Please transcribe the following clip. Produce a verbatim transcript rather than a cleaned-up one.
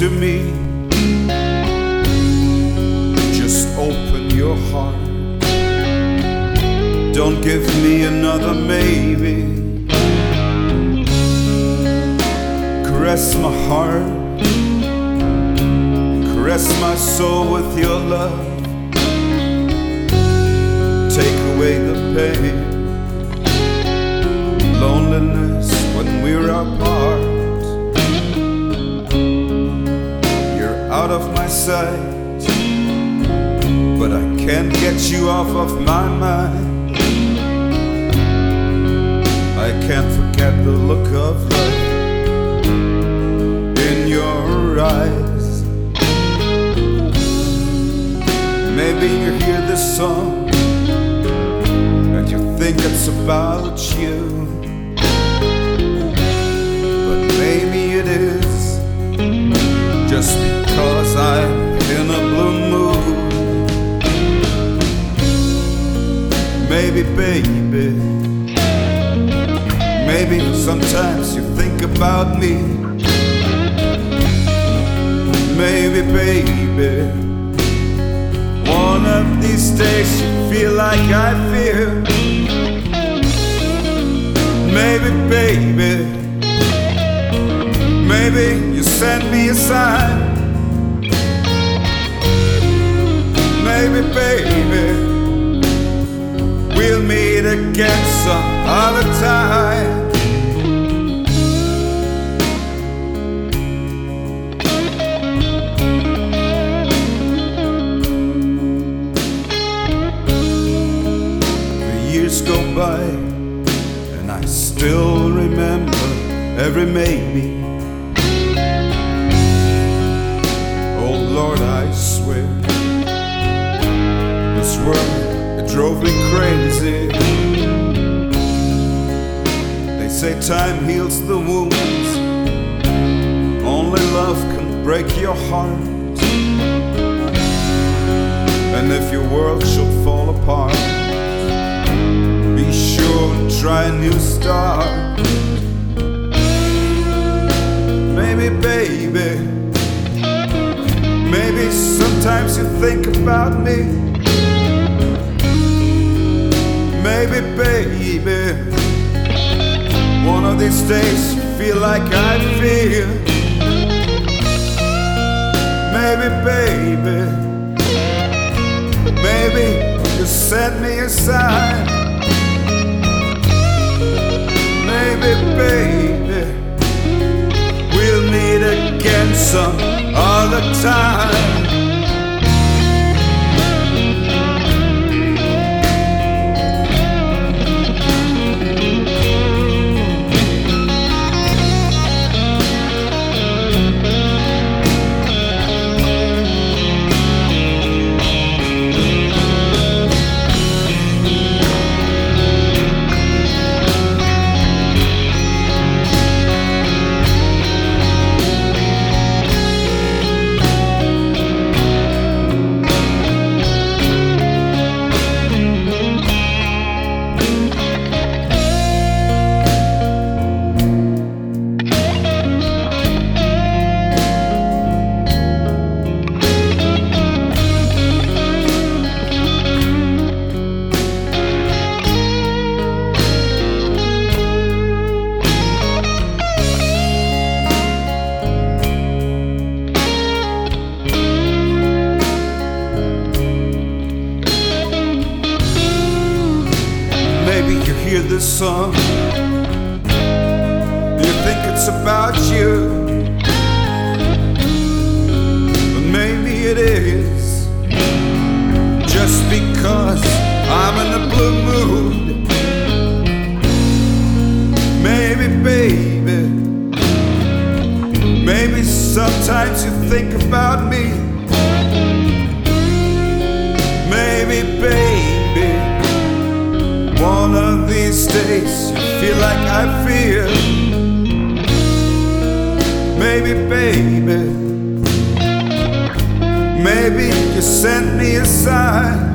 to me. Just open your heart. Don't give me another maybe. Caress my heart, caress my soul with your love. Take away the pain, loneliness when we're apart. You're out of my sight, but I can't get you off of my mind. I can't forget the look of love in your eyes. Maybe you hear this song and you think it's about you, but maybe it is just because I'm in a blue mood. Maybe, baby, maybe sometimes you think about me. Maybe, baby, one of these days you feel like I feel. Maybe, baby, maybe you send me a sign. Maybe, baby, we'll meet again some other time. The years go by and I still remember every maybe. Oh Lord, I swear this world, it drove me crazy. They say time heals the wounds, only love can break your heart. And if your world should fall apart, be sure to try a new start. Maybe, baby, maybe sometimes you think about me. Maybe, baby, one of these days you feel like I feel. Maybe, baby, maybe you send me a sign. Maybe, baby, we'll meet again some other time. Maybe you hear this song, you think it's about you, but maybe it is just because I'm in a blue mood. Maybe, baby, maybe sometimes you think about me. Maybe, baby, one of these days you feel like I feel. Maybe, baby, maybe you send me a sign.